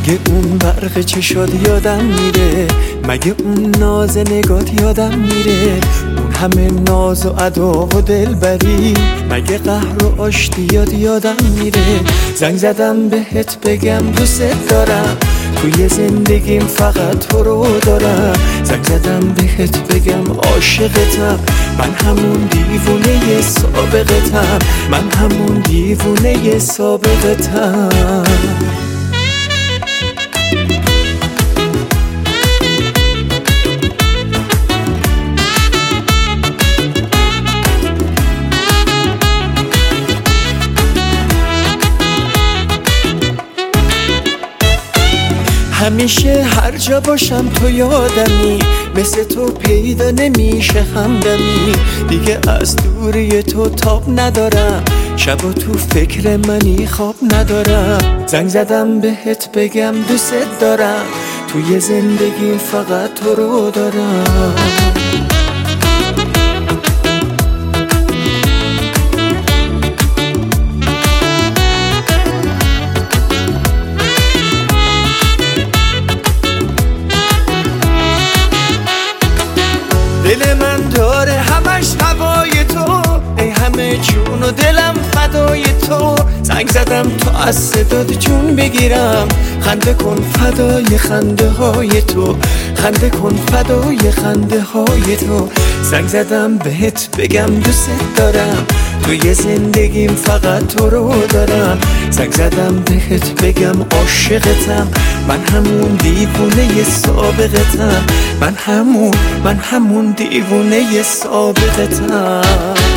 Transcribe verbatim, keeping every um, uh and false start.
مگه اون برق چشات یادم میره؟ مگه اون ناز نگات یادم میره؟ اون همه ناز و ادا و دلبری، مگه قهر و آشتیات یادم میره؟ زنگ زدم بهت بگم دوست دارم، توی زندگیم فقط تو رو دارم. زنگ زدم بهت بگم عاشقتم، من همون دیوونه سابقتم، من همون دیوونه سابقتم. همیشه هر جا باشم تو یادمی، مثل تو پیدا نمیشه همدمی. دیگه از دوری تو تاب ندارم، شبا تو فکر منی خواب ندارم. زنگ زدم بهت بگم دوست دارم، توی زندگی فقط تو رو دارم. دل من داره همش هوای تو، ای همه جون و دلم فدای تو. زنگ زدم تا از صدات جون بگیرم، خنده کن فدای خنده های تو، خنده کن فدای خنده های تو. زنگ زدم بهت بگم دوست دارم، توی زندگیم فقط تو رو دارم. زنگ زدم بهت بگم عاشقتم، من همون دیوونه سابقتم، من همون من همون دیوونه سابقتم.